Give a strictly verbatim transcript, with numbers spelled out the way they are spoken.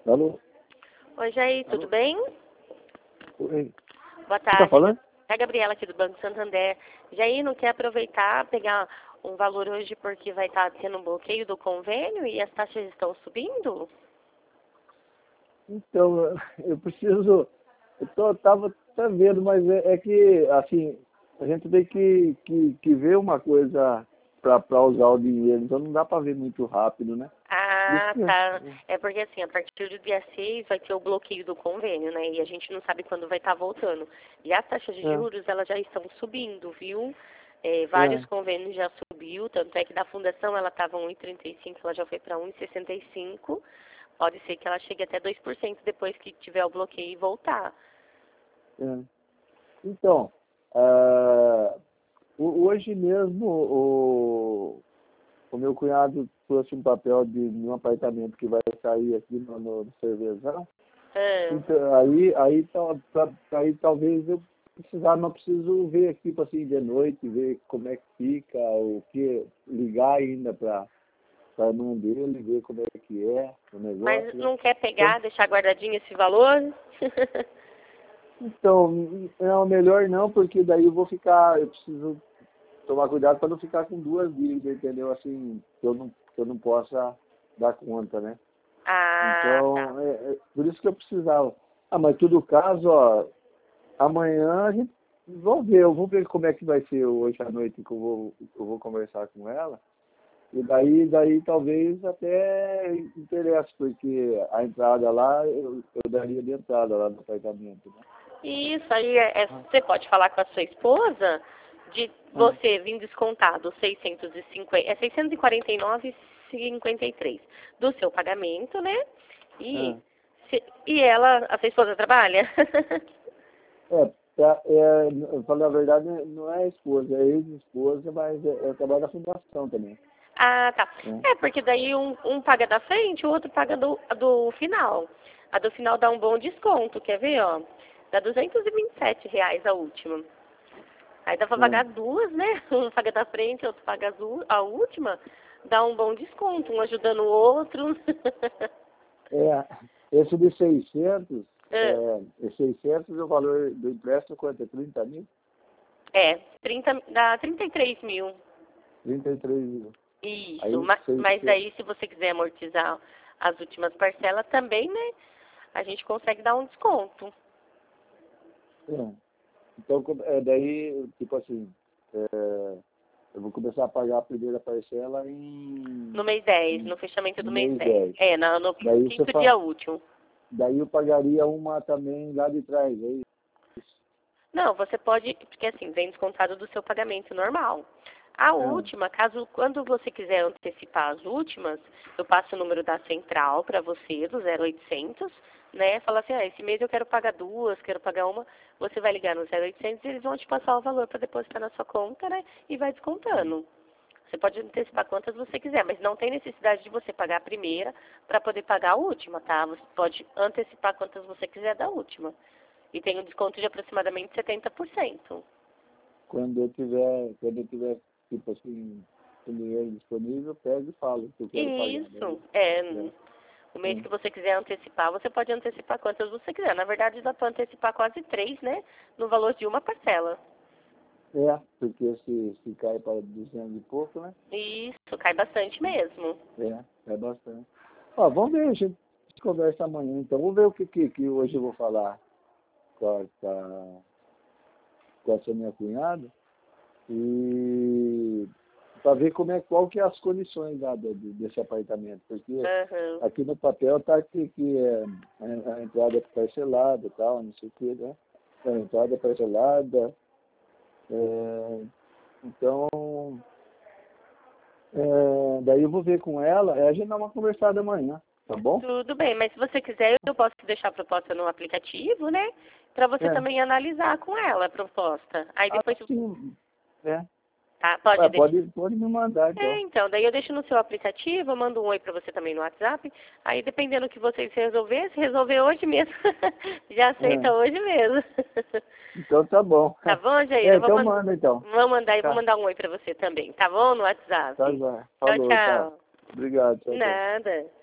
Alô? Oi, Jair, tudo Alô? bem? Oi. Boa Você tá tarde. falando? É a Gabriela aqui do Banco Santander. Jair, não quer aproveitar, pegar um valor hoje porque vai estar tendo um bloqueio do convênio e as taxas estão subindo? Então, eu preciso... Eu tô, tava até vendo, mas é, é que, assim, a gente tem que, que, que ver uma coisa para usar o dinheiro, então não dá para ver muito rápido, né? Ah, Isso, tá. É porque assim, a partir do dia seis vai ter o bloqueio do convênio, né? E a gente não sabe quando vai estar voltando. E as taxas de é, juros, elas já estão subindo, viu? É, vários é, convênios já subiu, tanto é que da fundação ela estava um vírgula trinta e cinco, ela já foi para um vírgula sessenta e cinco. Pode ser que ela chegue até dois por cento depois que tiver o bloqueio e voltar. é. Então, ah, ho- hoje mesmo o, o meu cunhado trouxe um papel de, de um apartamento que vai sair aqui no, no Cervezão. Ah, Então, aí, aí, tal- ta- aí talvez eu precisar, não preciso ver aqui tipo assim de noite, ver como é que fica, o que, ligar ainda para a irmã dele, ver como é que é o mas negócio, né? não quer Então, pegar, deixar guardadinho esse valor? então, é melhor não, porque daí eu vou ficar, eu preciso tomar cuidado para não ficar com duas dívidas, entendeu? Assim, que eu não, que eu não possa dar conta, né? Ah, tá. Então, é, é por isso que eu precisava. Ah, mas todo caso, ó, amanhã a gente vamos ver, eu vou ver como é que vai ser hoje à noite que eu vou, eu vou conversar com ela. E daí, daí talvez até interesse, porque a entrada lá, eu, eu daria de entrada lá no apartamento, né? Isso aí, é, é- Ah, você pode falar com a sua esposa de ah, você vir descontado seiscentos e cinquenta, é seiscentos e quarenta e nove vírgula cinquenta e três do seu pagamento, né? E, ah. se- e ela, a sua esposa trabalha? É, tá, é, eu falo a verdade, não é a esposa, é ex-esposa, mas é, é trabalho da fundação também, Ah, tá. né? É, porque daí um, um paga da frente, o outro paga do, do final. A do final dá um bom desconto, quer ver, ó? Dá duzentos e vinte e sete reais a última. Aí dá pra pagar É, duas, né? Um paga da frente, outro paga as u- a última. Dá um bom desconto, um ajudando o outro. é, esse de seiscentos, É, é, é seiscentos o valor do empréstimo quanto é? trinta mil? é, trinta, dá trinta e três mil. trinta e três mil. Isso, Aí, ma- mas seiscentos, aí se você quiser amortizar as últimas parcelas também, né? A gente consegue dar um desconto. é. Então, como- é, daí, tipo assim, é, eu vou começar a pagar a primeira parcela No em, mês dez, em- no fechamento do no mês mês dez. dez. É, na- no Daí você quinto fala, dia útil. daí eu pagaria uma também lá de trás, aí. Não, você pode, porque assim, vem descontado do seu pagamento normal. A Ah, última, caso quando você quiser antecipar as últimas, eu passo o número da central para você, do zero oitocentos, né? Fala assim, ah, esse mês eu quero pagar duas, quero pagar uma. Você vai ligar no zero oitocentos e eles vão te passar o valor para depositar na sua conta, né? E vai descontando. Você pode antecipar quantas você quiser, mas não tem necessidade de você pagar a primeira para poder pagar a última, tá? Você pode antecipar quantas você quiser da última. E tem um desconto de aproximadamente setenta por cento. quando eu tiver, quando eu tiver, tipo assim, o dinheiro disponível, eu pego e falo que eu quero pagar. Isso, Daí, é. é, O mês é. que você quiser antecipar, você pode antecipar quantas você quiser. Na verdade, dá para antecipar quase três, né? No valor de uma parcela. É, porque se, se cai para duzentos e pouco, né? Isso, cai bastante mesmo. É, é bastante. Ó, vamos ver, a gente conversa amanhã, então. Vamos ver o que, que, que hoje eu vou falar com a, com a, com essa minha cunhada e para ver como é, qual que é as condições lá do, do- desse apartamento, porque Aham. aqui no papel tá que, que é, a, a entrada é parcelada e tal, não sei o que, né? A entrada é parcelada, é, então, é, daí eu vou ver com ela, é, a gente dá uma conversada amanhã, tá bom? Tudo bem, mas se você quiser, eu posso deixar a proposta no aplicativo, né? Para você É, também analisar com ela a proposta. Aí depois, assim, é, tá? Pode Ué, deixar. pode, pode me mandar É, então. então, daí eu deixo no seu aplicativo, eu mando um oi pra você também no WhatsApp. Aí, dependendo do que vocês resolver, se resolver hoje mesmo, já É, aceita hoje mesmo. então tá bom. Tá bom, Jair? É, Eu vou, então man manda então. vou mandar, eu vou Tá, mandar um oi pra você também, tá bom? No tá WhatsApp. já. Tchau, Falou, tá. tchau. Obrigado, tchau, tchau. Nada.